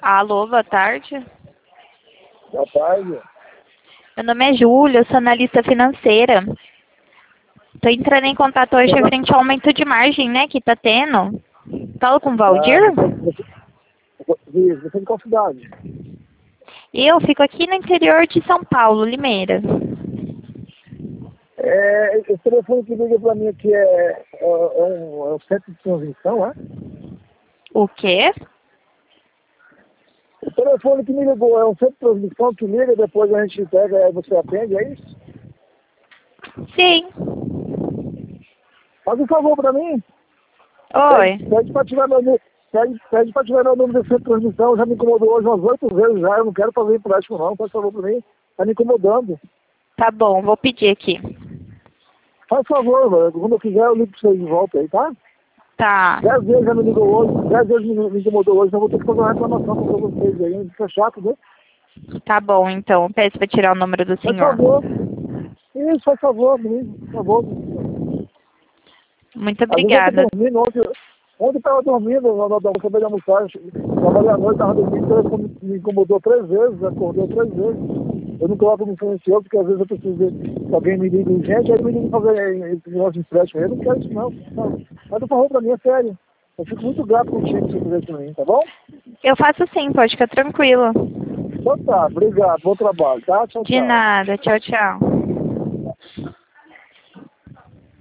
Alô, boa tarde. Boa tarde. Meu nome é Júlia, eu sou analista financeira. Tô entrando em contato hoje referente ao aumento de margem, né, que tá tendo. Falo com o Valdir? Você é de qual cidade? Eu fico aqui no interior de São Paulo, Limeira. Esse telefone que liga para mim aqui é um centro de transmissão, é? O quê? O telefone que me ligou é um centro de transmissão que liga, depois a gente pega e você atende, é isso? Sim. Faz um favor para mim. Oi. Pede para tirar meu número. Pede para tirar meu número desse centro de transmissão. Já me incomodou hoje umas 8 vezes já. Eu não quero fazer empréstimo não. Faz favor para mim. Tá me incomodando. Tá bom, vou pedir aqui. Faz favor, velho. Quando eu quiser eu ligo para vocês de volta aí, tá? Tá. 10 vezes já me ligou hoje, 10 vezes me incomodou hoje, então vou ter que fazer uma reclamação com vocês aí, fica chato, né? Tá bom, então. Eu peço pra tirar o número do Faz senhor. favor. Isso, faz favor, menino, por favor. Muito Às vezes eu tô obrigada. dormindo, ontem eu tava dormindo, eu acabei de almoçar, trabalhei à noite, tava dormindo, o telefone me incomodou 3 vezes, acordou 3 vezes. Eu não coloco no silencioso, porque às vezes eu preciso que alguém me ligue urgente, aí me liga fazer esse negócio de empréstimo. Eu não quero isso não. Mas por favor, pra mim é sério. Eu fico muito grato contigo que você fizer isso pra mim, tá bom? Eu faço sim, pode ficar tranquila. Então tá, obrigado, bom trabalho, tá? Tchau, De tchau. nada. Tchau, tchau.